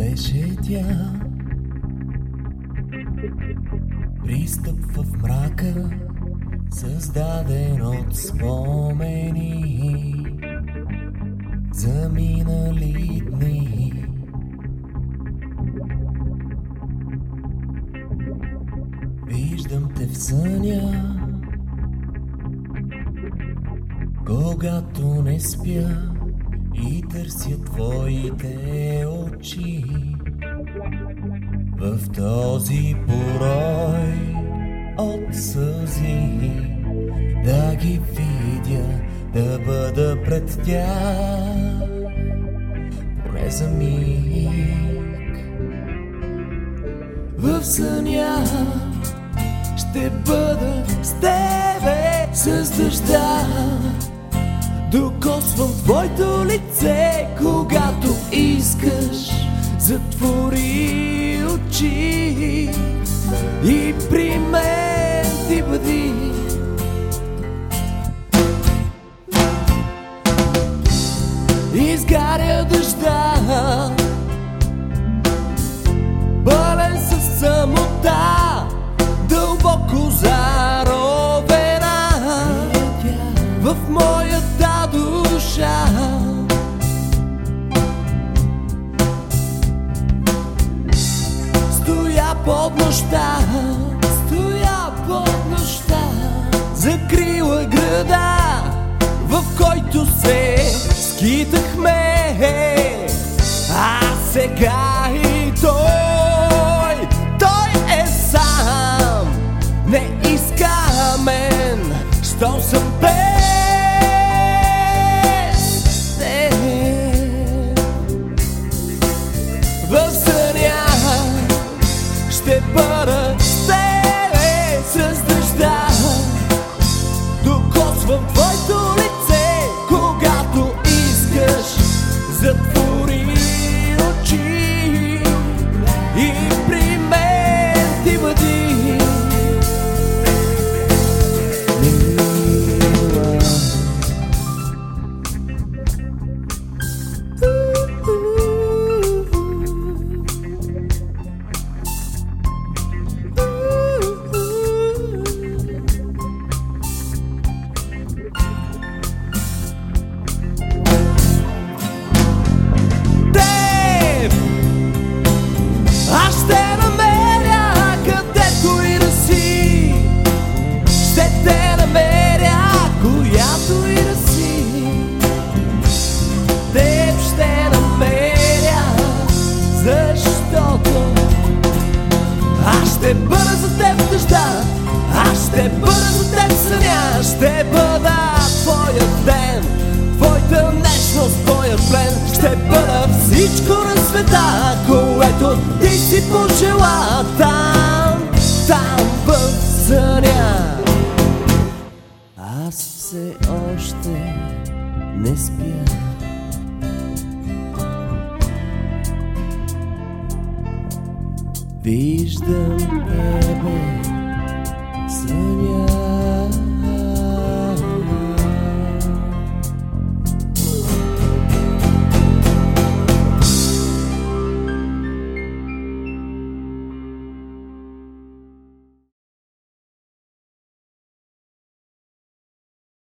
беше тя. Пристъп в мрака, създаден от спомени за минали дни. Виждам те в съня, когато не спя и търся твоите очи. В този порой от сълзи да ги видя, да бъда пред тях, поне за миг. В съня ще бъда с тебе, с дъжда докосвам твоето лице, когато искаш. Затвори очи и при мен ти бъди. Изгаря дъжда, пълен със самота, дълбоко заровена в моята душа. Стоя под нощта, закрила града, в който се скитахме, а сега и той е сам, не иска мен, що съм без теб. В съня ще бъда с тебе, с дъжда докосвам твоето лице, когато искаш. Затвори очи и при мен ти бъди. Ще бъда за теб в дъжда, аз ще бъда за теб в съня, ще бъда твоят ден, твоята нежност, твоят плен. Ще бъда всичко на света, което ти си пожела, там в съня. Аз все още не спя. Виждам тебе в съня.